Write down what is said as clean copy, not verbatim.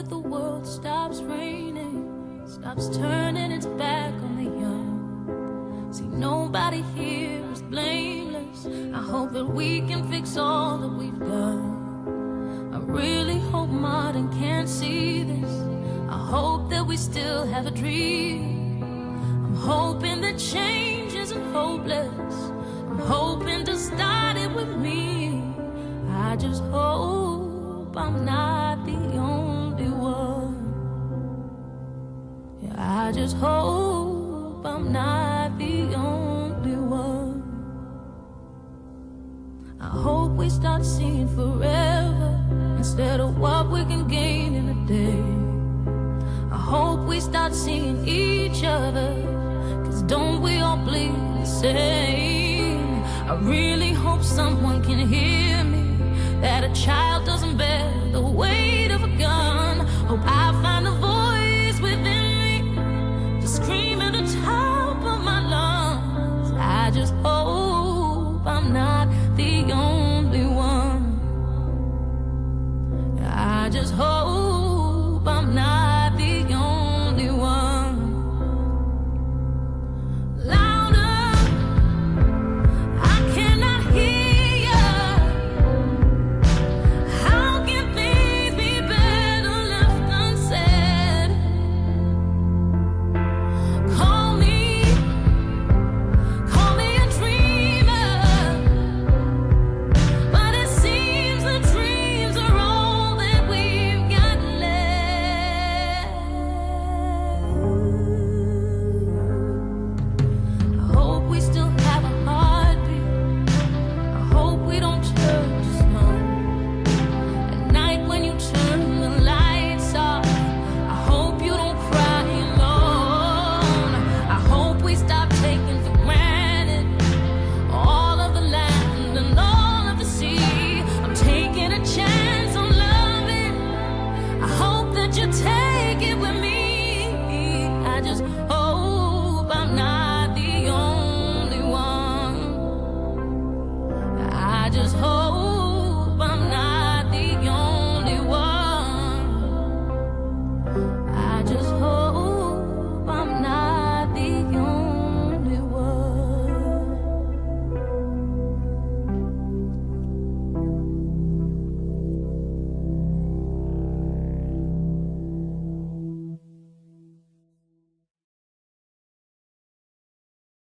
that the world stops raining, stops turning its back on the young. See, nobody here is blameless. I hope that we can fix all that we've done. I really hope Martin can't see this. I hope that we still have a dream. I'm hoping that change isn't hopeless. I'm hoping to start it with me. I just hope I'm not the only one. Yeah, I just hope I'm not the only one. I hope we start seeing forever instead of what we can gain in a day. I hope we start seeing each other, 'cause don't we all bleed the same? I really hope someone can hear me, that a child doesn't bear the weight of a gun. Hope I find a voice within me to scream at the top of my lungs. I just hope